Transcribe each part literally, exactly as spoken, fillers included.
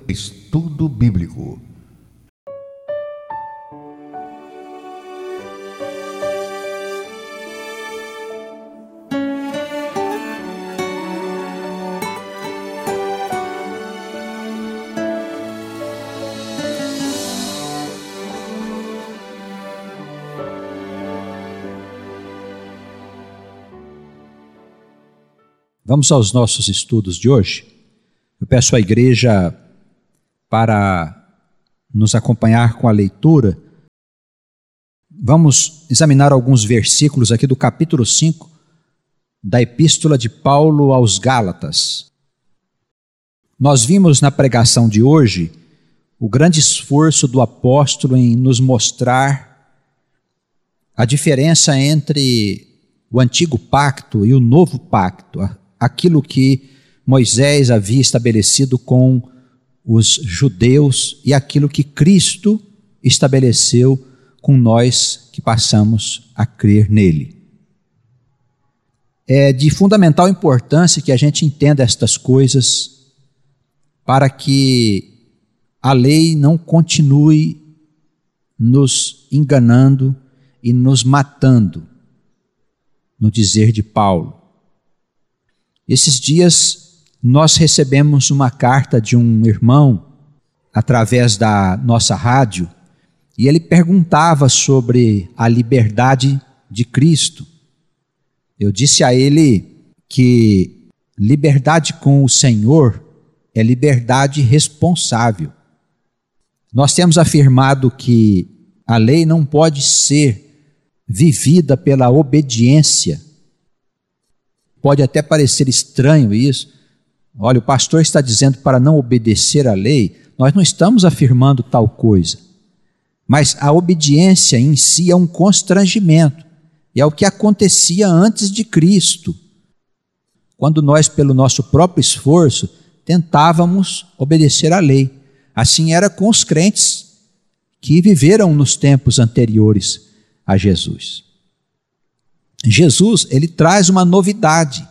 Estudo Bíblico. Vamos aos nossos estudos de hoje. Eu peço à igreja para nos acompanhar com a leitura. Vamos examinar alguns versículos aqui do capítulo cinco da Epístola de Paulo aos Gálatas. Nós vimos na pregação de hoje o grande esforço do apóstolo em nos mostrar a diferença entre o antigo pacto e o novo pacto, aquilo que Moisés havia estabelecido com os judeus e aquilo que Cristo estabeleceu com nós que passamos a crer nele. É de fundamental importância que a gente entenda estas coisas para que a lei não continue nos enganando e nos matando, no dizer de Paulo. Esses dias nós recebemos uma carta de um irmão através da nossa rádio e ele perguntava sobre a liberdade de Cristo. Eu disse a ele que liberdade com o Senhor é liberdade responsável. Nós temos afirmado que a lei não pode ser vivida pela obediência. Pode até parecer estranho isso. Olha, o pastor está dizendo para não obedecer à lei. Nós não estamos afirmando tal coisa. Mas a obediência em si é um constrangimento. E é o que acontecia antes de Cristo. Quando nós, pelo nosso próprio esforço, tentávamos obedecer à lei. Assim era com os crentes que viveram nos tempos anteriores a Jesus. Jesus, ele traz uma novidade.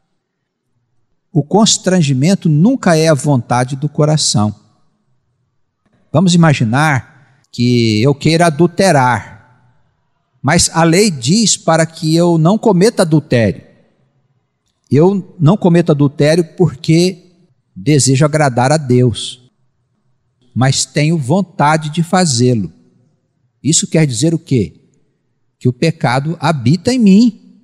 O constrangimento nunca é a vontade do coração. Vamos imaginar que eu queira adulterar, mas a lei diz para que eu não cometa adultério. Eu não cometo adultério porque desejo agradar a Deus, mas tenho vontade de fazê-lo. Isso quer dizer o quê? Que o pecado habita em mim.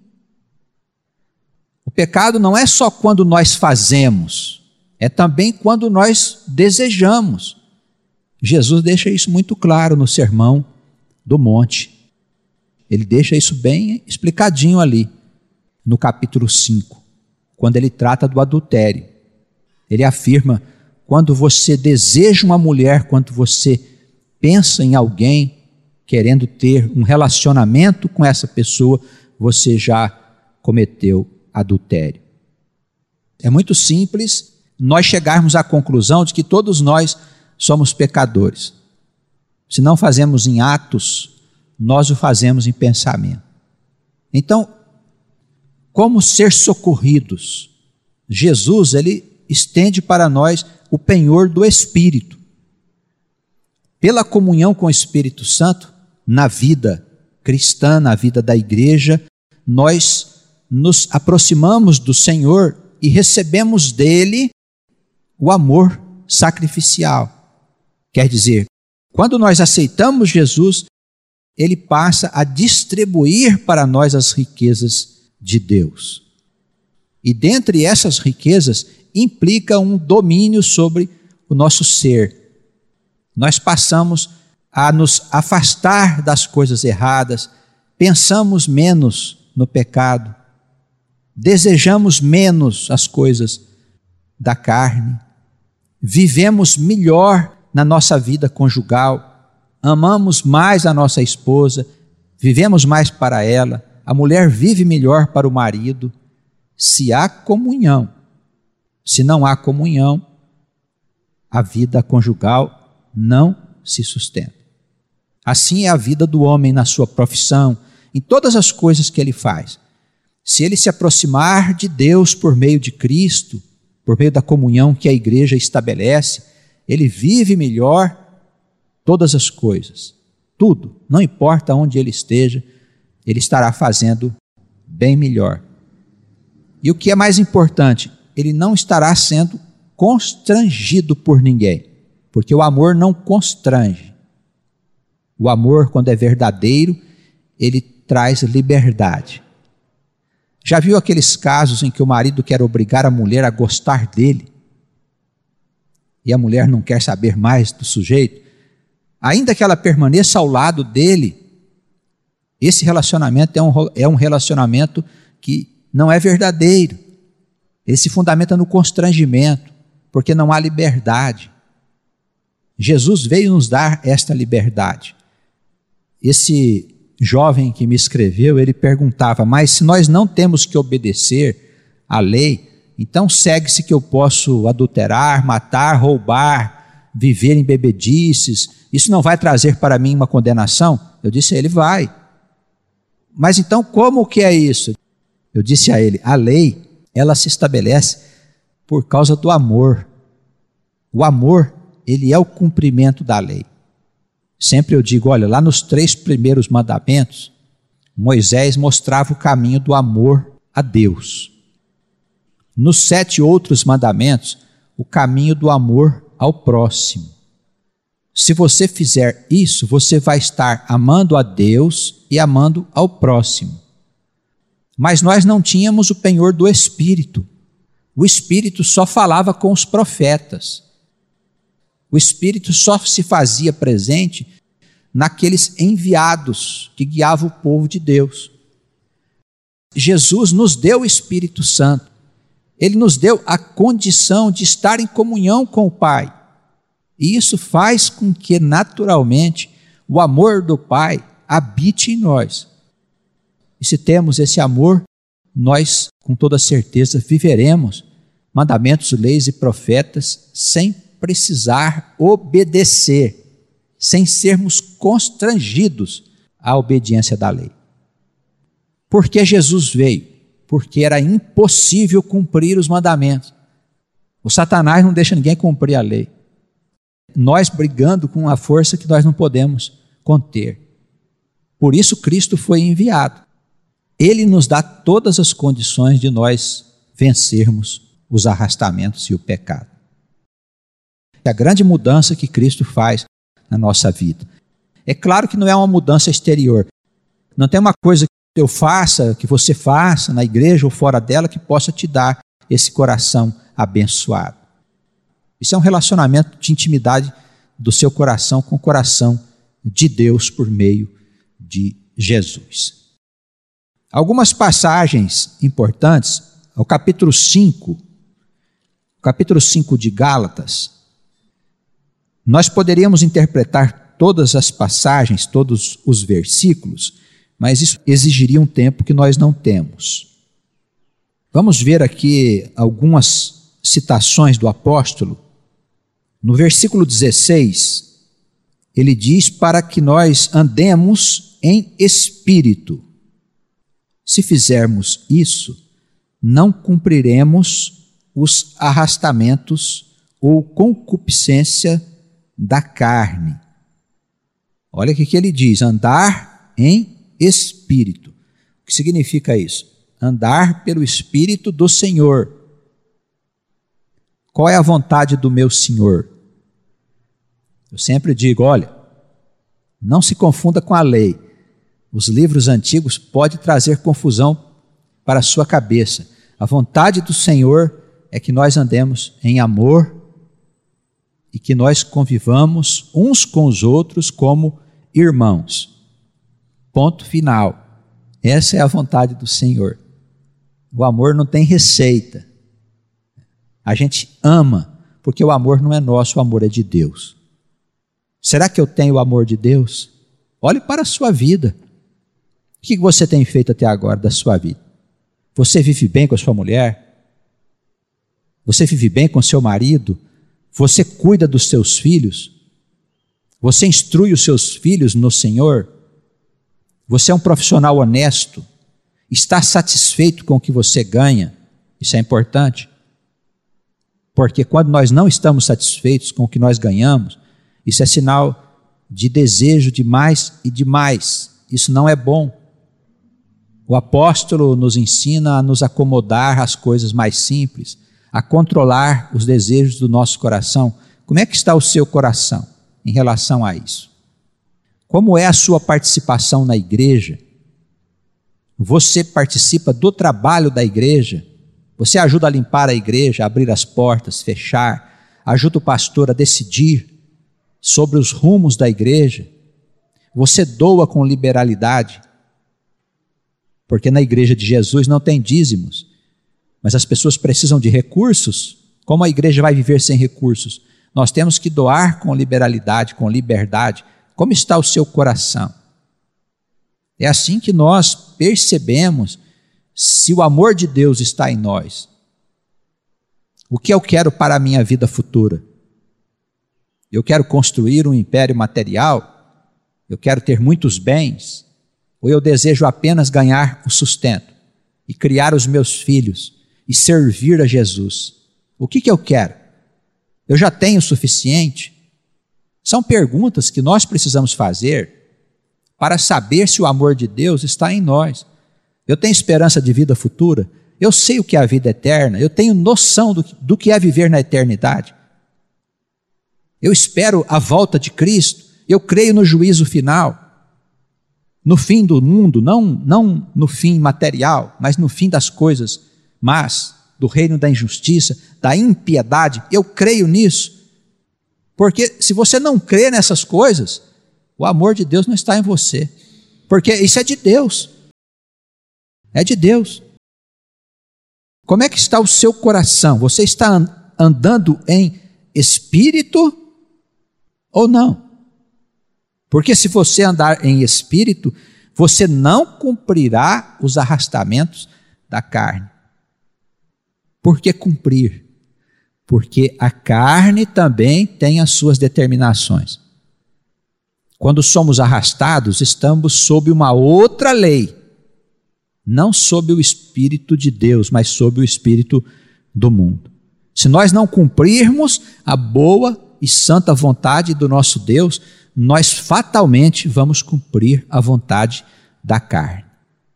O pecado não é só quando nós fazemos, é também quando nós desejamos. Jesus deixa isso muito claro no Sermão do Monte. Ele deixa isso bem explicadinho ali, no capítulo cinco, quando ele trata do adultério. Ele afirma, quando você deseja uma mulher, quando você pensa em alguém, querendo ter um relacionamento com essa pessoa, você já cometeu adultério. É muito simples nós chegarmos à conclusão de que todos nós somos pecadores. Se não fazemos em atos, nós o fazemos em pensamento. Então, como ser socorridos? Jesus, ele estende para nós o penhor do Espírito. Pela comunhão com o Espírito Santo, na vida cristã, na vida da igreja, nós nos aproximamos do Senhor e recebemos dele o amor sacrificial. Quer dizer, quando nós aceitamos Jesus, ele passa a distribuir para nós as riquezas de Deus. E dentre essas riquezas, implica um domínio sobre o nosso ser. Nós passamos a nos afastar das coisas erradas, pensamos menos no pecado, desejamos menos as coisas da carne, vivemos melhor na nossa vida conjugal, amamos mais a nossa esposa, vivemos mais para ela, a mulher vive melhor para o marido, se há comunhão. Se não há comunhão, a vida conjugal não se sustenta. Assim é a vida do homem na sua profissão, em todas as coisas que ele faz. Se ele se aproximar de Deus por meio de Cristo, por meio da comunhão que a igreja estabelece, ele vive melhor todas as coisas. Tudo, não importa onde ele esteja, ele estará fazendo bem melhor. E o que é mais importante, ele não estará sendo constrangido por ninguém, porque o amor não constrange. O amor, quando é verdadeiro, ele traz liberdade. Já viu aqueles casos em que o marido quer obrigar a mulher a gostar dele? E a mulher não quer saber mais do sujeito? Ainda que ela permaneça ao lado dele, esse relacionamento é um, é um relacionamento que não é verdadeiro. Ele se fundamenta no constrangimento, porque não há liberdade. Jesus veio nos dar esta liberdade. Esse jovem que me escreveu, ele perguntava, mas se nós não temos que obedecer à lei, então segue-se que eu posso adulterar, matar, roubar, viver em bebedices, isso não vai trazer para mim uma condenação? Eu disse a ele, vai. Mas então como que é isso? Eu disse a ele, a lei, ela se estabelece por causa do amor. O amor, ele é o cumprimento da lei. Sempre eu digo, olha, lá nos três primeiros mandamentos, Moisés mostrava o caminho do amor a Deus. Nos sete outros mandamentos, o caminho do amor ao próximo. Se você fizer isso, você vai estar amando a Deus e amando ao próximo. Mas nós não tínhamos o penhor do Espírito. O Espírito só falava com os profetas. O Espírito só se fazia presente naqueles enviados que guiavam o povo de Deus. Jesus nos deu o Espírito Santo. Ele nos deu a condição de estar em comunhão com o Pai. E isso faz com que, naturalmente, o amor do Pai habite em nós. E se temos esse amor, nós, com toda certeza, viveremos mandamentos, leis e profetas sem precisar obedecer, sem sermos constrangidos à obediência da lei. Por que Jesus veio? Porque era impossível cumprir os mandamentos. O Satanás não deixa ninguém cumprir a lei. Nós brigando com uma força que nós não podemos conter. Por isso Cristo foi enviado. Ele nos dá todas as condições de nós vencermos os arrastamentos e o pecado. É a grande mudança que Cristo faz na nossa vida. É claro que não é uma mudança exterior. Não tem uma coisa que eu faça, que você faça na igreja ou fora dela, que possa te dar esse coração abençoado. Isso é um relacionamento de intimidade do seu coração com o coração de Deus por meio de Jesus. Algumas passagens importantes, o capítulo cinco, o capítulo cinco de Gálatas, nós poderíamos interpretar todas as passagens, todos os versículos, mas isso exigiria um tempo que nós não temos. Vamos ver aqui algumas citações do apóstolo. No versículo dezesseis, ele diz para que nós andemos em espírito. Se fizermos isso, não cumpriremos os arrastamentos ou concupiscência da carne. Olha o que ele diz, andar em espírito. O que significa isso? Andar pelo Espírito do Senhor. Qual é a vontade do meu Senhor? Eu sempre digo, olha, não se confunda com a lei. Os livros antigos podem trazer confusão para a sua cabeça. A vontade do Senhor é que nós andemos em amor e que nós convivamos uns com os outros como irmãos. Ponto final. Essa é a vontade do Senhor. O amor não tem receita. A gente ama, porque o amor não é nosso, o amor é de Deus. Será que eu tenho o amor de Deus? Olhe para a sua vida. O que você tem feito até agora da sua vida? Você vive bem com a sua mulher? Você vive bem com seu marido? Você cuida dos seus filhos? Você instrui os seus filhos no Senhor? Você é um profissional honesto? Está satisfeito com o que você ganha? Isso é importante. Porque quando nós não estamos satisfeitos com o que nós ganhamos, isso é sinal de desejo de mais e de mais. Isso não é bom. O apóstolo nos ensina a nos acomodar às coisas mais simples, a controlar os desejos do nosso coração. Como é que está o seu coração em relação a isso? Como é a sua participação na igreja? Você participa do trabalho da igreja? Você ajuda a limpar a igreja, a abrir as portas, fechar? Ajuda o pastor a decidir sobre os rumos da igreja? Você doa com liberalidade? Porque na igreja de Jesus não tem dízimos, mas as pessoas precisam de recursos. Como a igreja vai viver sem recursos? Nós temos que doar com liberalidade, com liberdade. Como está o seu coração? É assim que nós percebemos se o amor de Deus está em nós. O que eu quero para a minha vida futura? Eu quero construir um império material? Eu quero ter muitos bens? Ou eu desejo apenas ganhar o sustento e criar os meus filhos e servir a Jesus? O que que eu quero? Eu já tenho o suficiente? São perguntas que nós precisamos fazer para saber se o amor de Deus está em nós. Eu tenho esperança de vida futura? Eu sei o que é a vida eterna? Eu tenho noção do, do que é viver na eternidade? Eu espero a volta de Cristo? Eu creio no juízo final? No fim do mundo, não, não no fim material, mas no fim das coisas más, do reino da injustiça, da impiedade? Eu creio nisso. Porque se você não crê nessas coisas, o amor de Deus não está em você. Porque isso é de Deus. É de Deus. Como é que está o seu coração? Você está andando em espírito ou não? Porque se você andar em espírito, você não cumprirá os arrastamentos da carne. Por que cumprir? Porque a carne também tem as suas determinações. Quando somos arrastados, estamos sob uma outra lei, não sob o Espírito de Deus, mas sob o Espírito do mundo. Se nós não cumprirmos a boa e santa vontade do nosso Deus, nós fatalmente vamos cumprir a vontade da carne.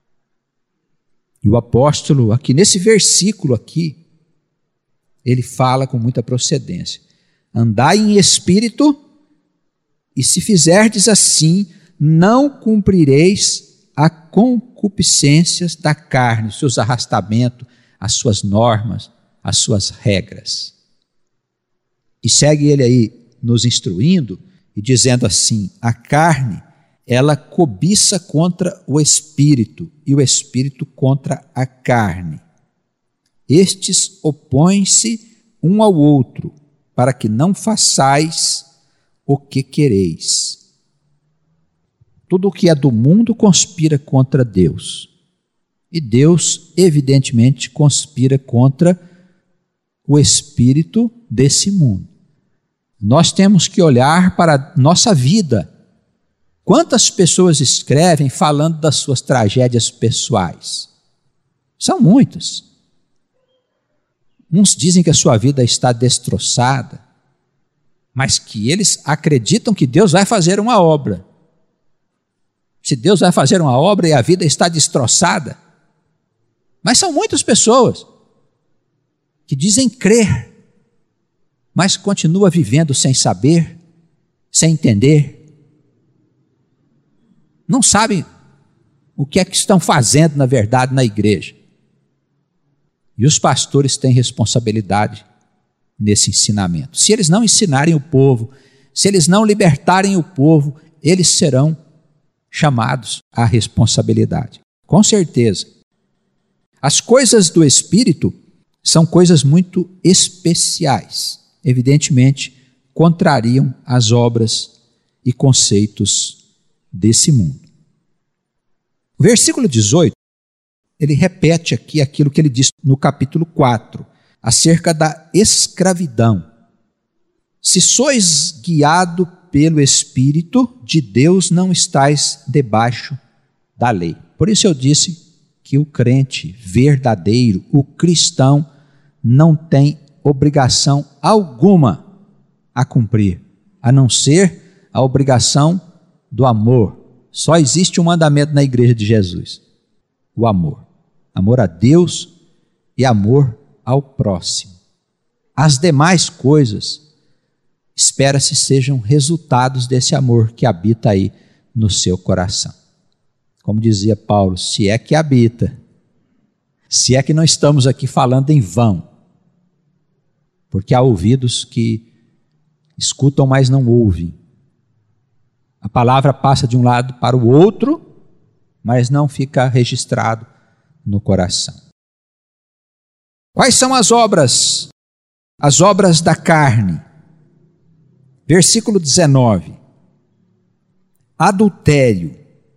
E o apóstolo, aqui nesse versículo aqui, ele fala com muita procedência: andai em espírito, e se fizerdes assim, não cumprireis a concupiscências da carne, os seus arrastamentos, as suas normas, as suas regras. E segue ele aí nos instruindo e dizendo assim: a carne, ela cobiça contra o espírito, e o espírito contra a carne. Estes opõem-se um ao outro, para que não façais o que quereis. Tudo o que é do mundo conspira contra Deus. E Deus, evidentemente, conspira contra o espírito desse mundo. Nós temos que olhar para a nossa vida. Quantas pessoas escrevem falando das suas tragédias pessoais? São muitas. Uns dizem que a sua vida está destroçada, mas que eles acreditam que Deus vai fazer uma obra. Se Deus vai fazer uma obra e a vida está destroçada. Mas são muitas pessoas que dizem crer, mas continuam vivendo sem saber, sem entender. Não sabem o que é que estão fazendo, na verdade, na igreja. E os pastores têm responsabilidade nesse ensinamento. Se eles não ensinarem o povo, se eles não libertarem o povo, eles serão chamados à responsabilidade. Com certeza. As coisas do Espírito são coisas muito especiais. Evidentemente, contrariam as obras e conceitos desse mundo. O versículo dezoito, ele repete aqui aquilo que ele disse no capítulo quatro, acerca da escravidão. Se sois guiado pelo Espírito de Deus, não estais debaixo da lei. Por isso eu disse que o crente verdadeiro, o cristão, não tem obrigação alguma a cumprir, a não ser a obrigação do amor. Só existe um mandamento na igreja de Jesus: o amor. Amor a Deus e amor ao próximo. As demais coisas, espera-se sejam resultados desse amor que habita aí no seu coração. Como dizia Paulo, se é que habita, se é que não estamos aqui falando em vão, porque há ouvidos que escutam, mas não ouvem. A palavra passa de um lado para o outro, mas não fica registrado no coração. Quais são as obras? As obras da carne. Versículo dezenove. Adultério,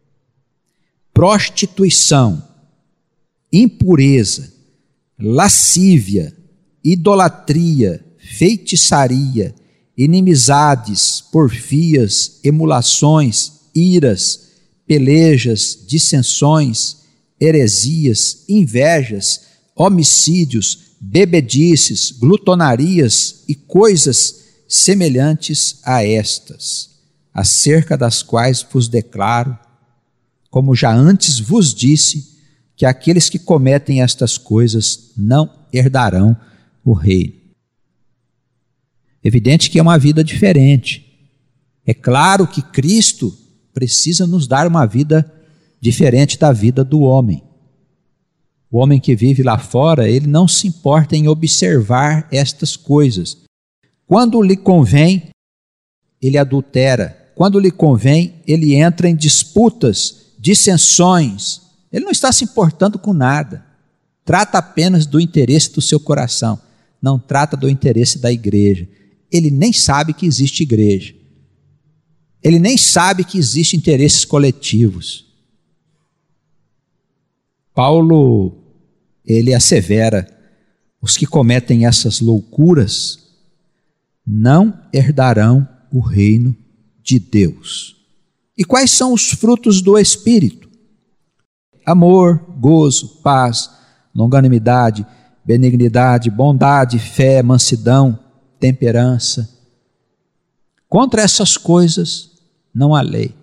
prostituição, impureza, lascívia, idolatria, feitiçaria, inimizades, porfias, emulações, iras, pelejas, dissensões, heresias, invejas, homicídios, bebedices, glutonarias e coisas semelhantes a estas, acerca das quais vos declaro, como já antes vos disse, que aqueles que cometem estas coisas não herdarão o reino. Evidente que é uma vida diferente. É claro que Cristo precisa nos dar uma vida diferente da vida do homem. O homem que vive lá fora, ele não se importa em observar estas coisas. Quando lhe convém, ele adultera. Quando lhe convém, ele entra em disputas, dissensões. Ele não está se importando com nada. Trata apenas do interesse do seu coração. Não trata do interesse da igreja. Ele nem sabe que existe igreja. Ele nem sabe que existem interesses coletivos. Paulo, ele assevera, os que cometem essas loucuras não herdarão o reino de Deus. E quais são os frutos do Espírito? Amor, gozo, paz, longanimidade, benignidade, bondade, fé, mansidão, temperança. Contra essas coisas não há lei.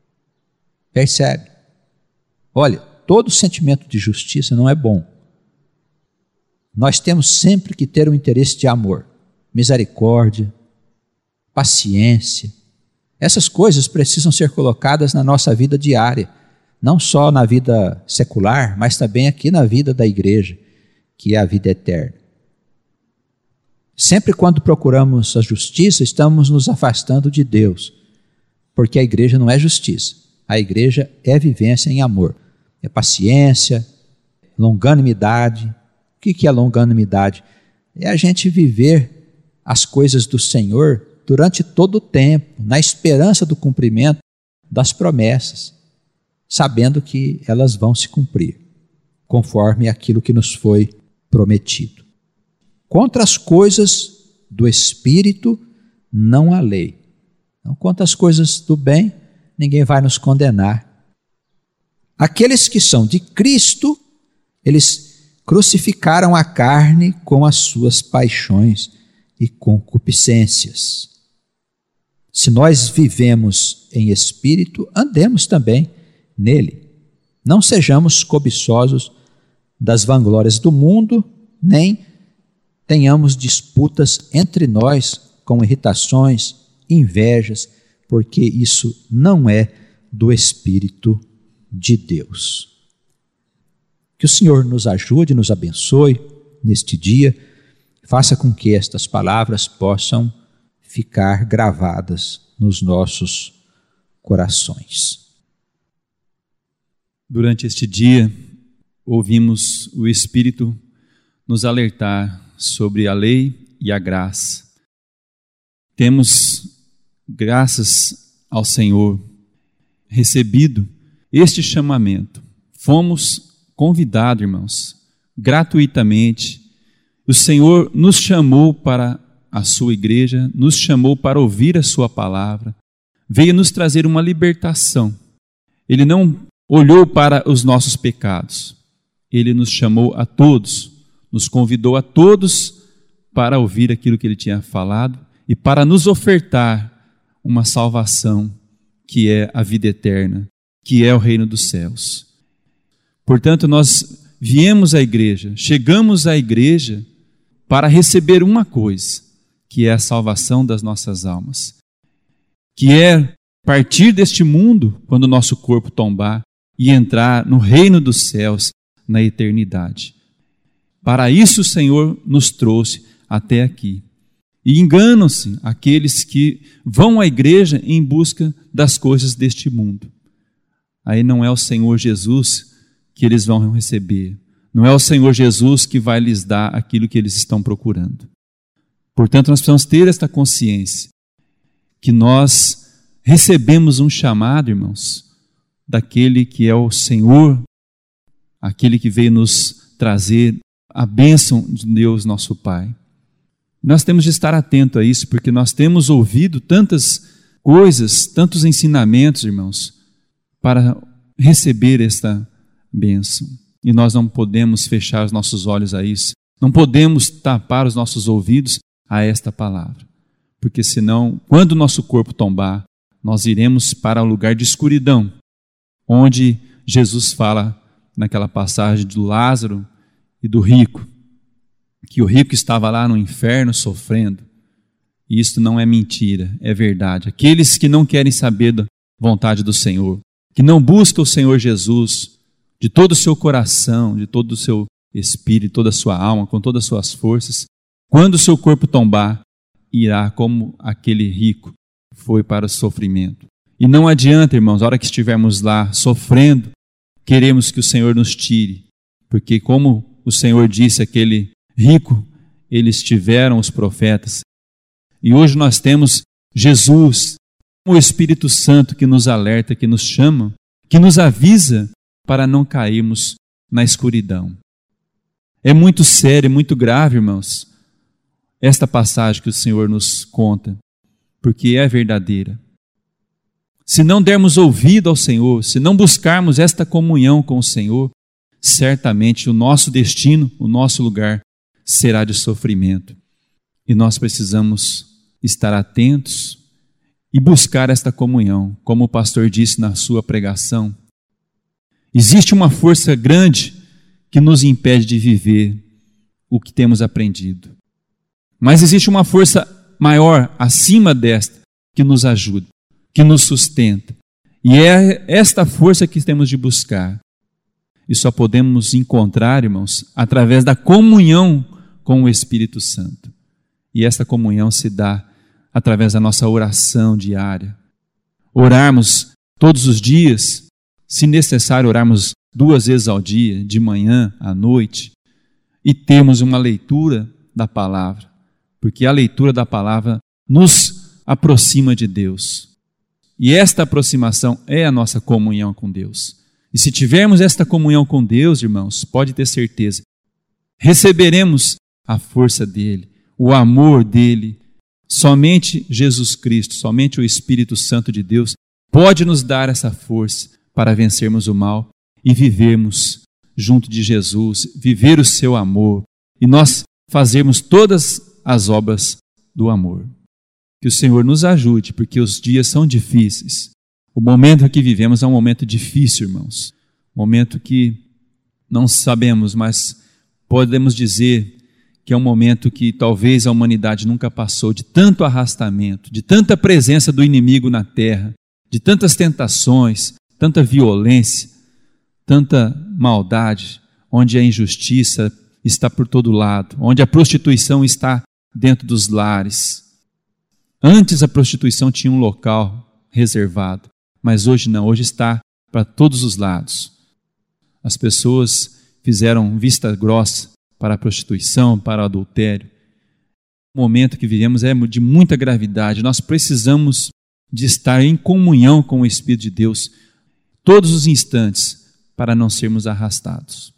Percebe? Olha, todo sentimento de justiça não é bom. Nós temos sempre que ter um interesse de amor, misericórdia, paciência. Essas coisas precisam ser colocadas na nossa vida diária, não só na vida secular, mas também aqui na vida da igreja, que é a vida eterna. Sempre quando procuramos a justiça, estamos nos afastando de Deus, porque a igreja não é justiça, a igreja é vivência em amor, é paciência, longanimidade. O que é longanimidade? É a gente viver as coisas do Senhor durante todo o tempo, na esperança do cumprimento das promessas, sabendo que elas vão se cumprir, conforme aquilo que nos foi prometido. Contra as coisas do Espírito não há lei. Então, contra as coisas do bem, ninguém vai nos condenar. Aqueles que são de Cristo, eles crucificaram a carne com as suas paixões e concupiscências. Se nós vivemos em Espírito, andemos também nele. Não sejamos cobiçosos das vanglórias do mundo, nem tenhamos disputas entre nós com irritações, invejas, porque isso não é do Espírito de Deus. Que o Senhor nos ajude, nos abençoe neste dia, faça com que estas palavras possam ficar gravadas nos nossos corações. Durante este dia, ouvimos o Espírito nos alertar sobre a lei e a graça. Temos, graças ao Senhor, recebido este chamamento. Fomos convidados, irmãos, gratuitamente. O Senhor nos chamou para a sua igreja, nos chamou para ouvir a sua palavra, veio nos trazer uma libertação. Ele não olhou para os nossos pecados, ele nos chamou a todos, nos convidou a todos para ouvir aquilo que ele tinha falado e para nos ofertar uma salvação que é a vida eterna, que é o reino dos céus. Portanto, nós viemos à igreja, chegamos à igreja para receber uma coisa, que é a salvação das nossas almas, que é partir deste mundo quando o nosso corpo tombar e entrar no reino dos céus na eternidade. Para isso o Senhor nos trouxe até aqui. E enganam-se aqueles que vão à igreja em busca das coisas deste mundo. Aí não é o Senhor Jesus que eles vão receber. Não é o Senhor Jesus que vai lhes dar aquilo que eles estão procurando. Portanto, nós precisamos ter esta consciência que nós recebemos um chamado, irmãos, daquele que é o Senhor, aquele que veio nos trazer a bênção de Deus, nosso Pai. Nós temos de estar atento a isso, porque nós temos ouvido tantas coisas, tantos ensinamentos, irmãos, para receber esta bênção. E nós não podemos fechar os nossos olhos a isso, não podemos tapar os nossos ouvidos a esta palavra, porque senão, quando o nosso corpo tombar, nós iremos para o lugar de escuridão, onde Jesus fala naquela passagem do Lázaro e do rico, que o rico estava lá no inferno sofrendo. E isso não é mentira, é verdade. Aqueles que não querem saber da vontade do Senhor, que não buscam o Senhor Jesus de todo o seu coração, de todo o seu espírito, toda a sua alma, com todas as suas forças, quando o seu corpo tombar, irá como aquele rico foi para o sofrimento. E não adianta, irmãos, a hora que estivermos lá sofrendo, queremos que o Senhor nos tire, porque como o Senhor disse àquele rico, eles tiveram os profetas. E hoje nós temos Jesus, o Espírito Santo que nos alerta, que nos chama, que nos avisa para não cairmos na escuridão. É muito sério, muito grave, irmãos, esta passagem que o Senhor nos conta, porque é verdadeira. Se não dermos ouvido ao Senhor, se não buscarmos esta comunhão com o Senhor, certamente o nosso destino, o nosso lugar será de sofrimento. E nós precisamos estar atentos e buscar esta comunhão. Como o pastor disse na sua pregação, existe uma força grande que nos impede de viver o que temos aprendido. Mas existe uma força maior, acima desta, que nos ajuda, que nos sustenta. E é esta força que temos de buscar. E só podemos encontrar, irmãos, através da comunhão com o Espírito Santo. E esta comunhão se dá através da nossa oração diária. Orarmos todos os dias, se necessário, orarmos duas vezes ao dia, de manhã, à noite, e termos uma leitura da palavra, porque a leitura da palavra nos aproxima de Deus. E esta aproximação é a nossa comunhão com Deus. E se tivermos esta comunhão com Deus, irmãos, pode ter certeza, receberemos a força dele, o amor dele. Somente Jesus Cristo, somente o Espírito Santo de Deus pode nos dar essa força para vencermos o mal e vivermos junto de Jesus, viver o seu amor e nós fazermos todas as obras do amor. Que o Senhor nos ajude, porque os dias são difíceis. O momento em que vivemos é um momento difícil, irmãos. Um momento que não sabemos, mas podemos dizer que é um momento que talvez a humanidade nunca passou, de tanto arrastamento, de tanta presença do inimigo na terra, de tantas tentações, tanta violência, tanta maldade, onde a injustiça está por todo lado, onde a prostituição está dentro dos lares. Antes a prostituição tinha um local reservado, mas hoje não, hoje está para todos os lados. As pessoas fizeram vista grossa para a prostituição, para o adultério. O momento que vivemos é de muita gravidade. Nós precisamos de estar em comunhão com o Espírito de Deus todos os instantes para não sermos arrastados.